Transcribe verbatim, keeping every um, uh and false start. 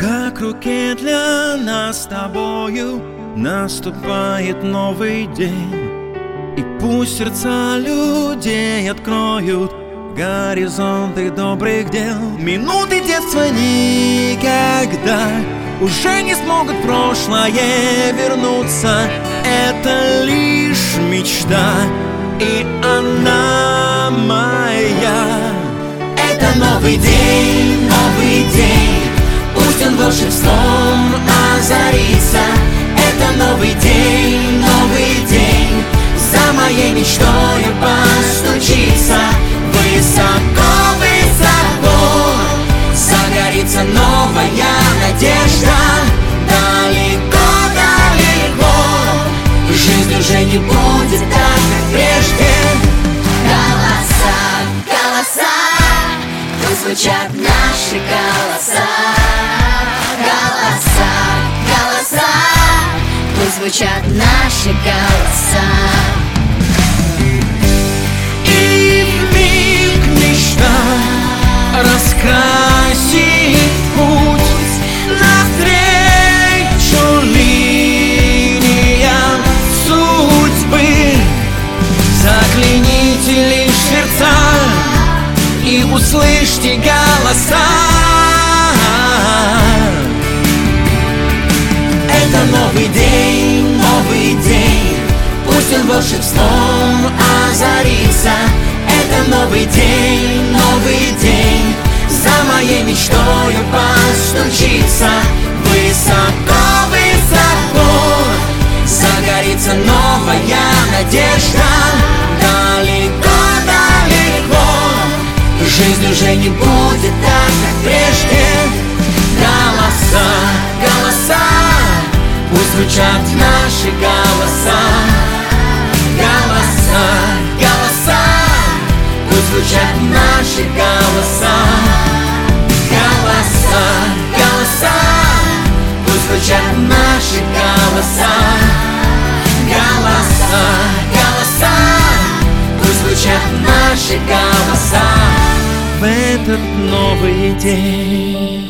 Как руке для нас с тобою наступает новый день, и пусть сердца людей откроют горизонты добрых дел. Минуты детства никогда уже не смогут в прошлое вернуться. Это лишь мечта, и она моя. Это новый день, новый день, пусть он волшебством озарится. Это новый день, новый день, за моей мечтою постучится. Высоко, высоко загорится новая надежда. Далеко, далеко жизнь уже не будет так, как прежде. Голоса, голоса, пусть звучат наши голоса. Голоса, голоса, пусть звучат наши голоса. И вмиг мечта раскрасит путь навстречу линиям судьбы. Загляните лишь в сердца и услышьте голоса. Это новый день, новый день, пусть он волшебством озарится. Это новый день, новый день, за моей мечтою постучится. Высоко, высоко загорится новая надежда. Далеко, далеко жизнь уже не будет так, как прежде. Голоса, голоса, пусть звучат наши голоса. Голоса, голоса, пусть звучат наши голоса. Голоса, голоса, пусть звучат наши голоса. Голоса, голоса, пусть звучат наши голоса. В этот новый день